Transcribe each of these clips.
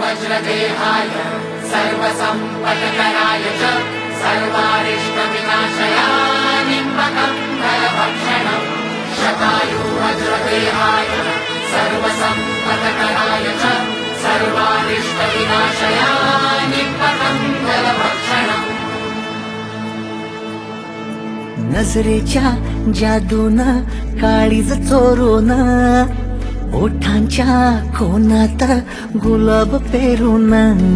वज्रदेहाय सर्वसम्पत्कराय च सर्वारिष्टविनाशयानिम्बकन्दलभक्षणम् शतायु वज्रदेहाय सर्वसम्पत्कराय च सर्वारिष्टविनाशयानिम्बकन्दलभक्षणम् नजरेच्या जादून काळीज चोरून ओठांच्या कोणात गुलाब पेरून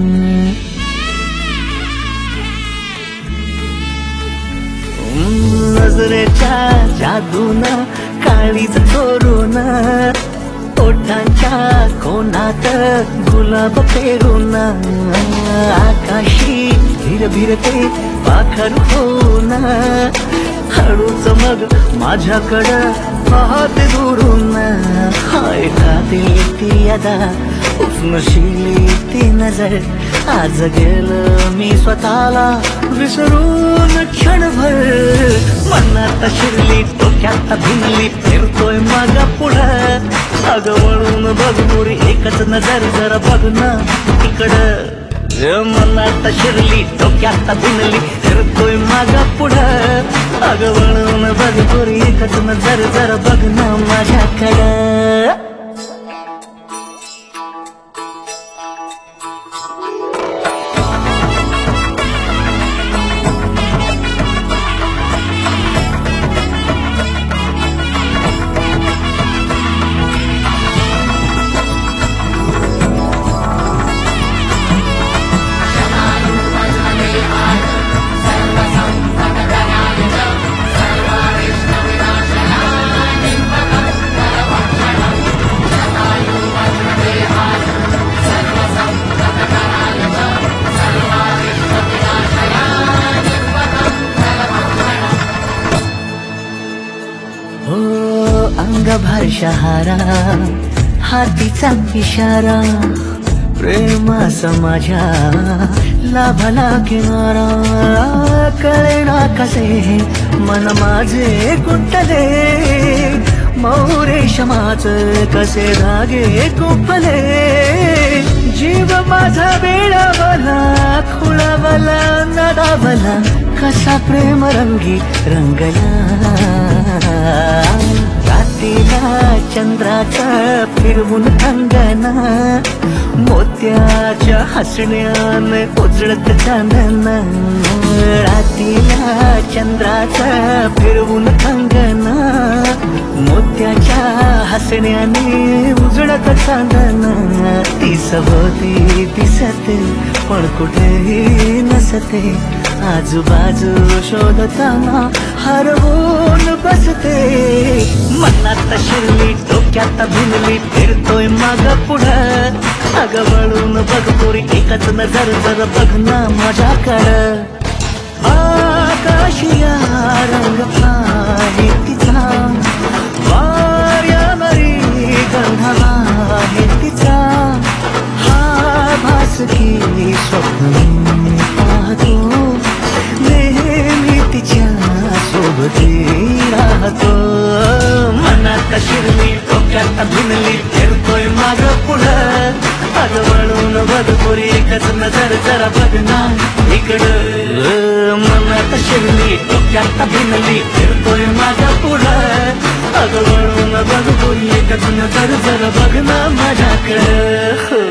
नजरेच्या जादून काळीज चोरून ओठांच्या कोणात गुलाब पेरून आकाशी भिरभिरते पाखर होऊन हळूच मग माझ्याकडं पाहते दुरून हाय खाते ती अदा उष्णशिली ती नजर आज गेलं मी स्वतःला विसरून क्षणभर मनात शिरली डोक्यात भिनली फिरतोय माझ्या पुढं अगं वळून बघ मोरी एकच नजर जरा बघ ना इकडं मनात शिरली डोक्यात भिनली फिरतोय माझ्या पुढं अगं वळून बघ मोरी एकच नजर जरा बघ ना माझ्याकडं अंगभर शहारा हातीचा इशारा प्रेमाचा माझ्या लाभला किनारा कळेना कसे मन माझे गुंतले मौरेशमाच कसे धागे गुंफले जीव माझा वेडावला खुळावला नदावला कसा प्रेम रंगी रंगला रात्रीला चंद्राचा फिरवून अंगणा मोत्याच्या हसण्याने उजळत चांदण रात्रीला चंद्राचा फिरवून अंगणा मोत्याच्या हसण्याने उजळत चांदण ती सभोवती दिसते पण कुठेही नसते आजूबाजू शोधताना हरवून बसते मनात शिरली डोक्यात भिनली फिरतोय माग पुढं अगं वळून बघ पोरी एकच नजर जर बघ ना माझ्याकडं आकाशिया रंग आहे तिचा वाऱ्यावरी गंधावा आहे तिचा हा भास की स्वप्न पाहतो नेहमी तिच्या सोबती राहतो मनात शिरली डोक्यात भिनली फिरतोय माग पुढं अगं वळून बघ पोरी एकच नजर जरा बघ ना इकडं मनात शिरली डोक्यात भिनली फिरतोय माग पुढं अगं वळून बघ पोरी एकच नजर जरा बघ ना माझ्याकडं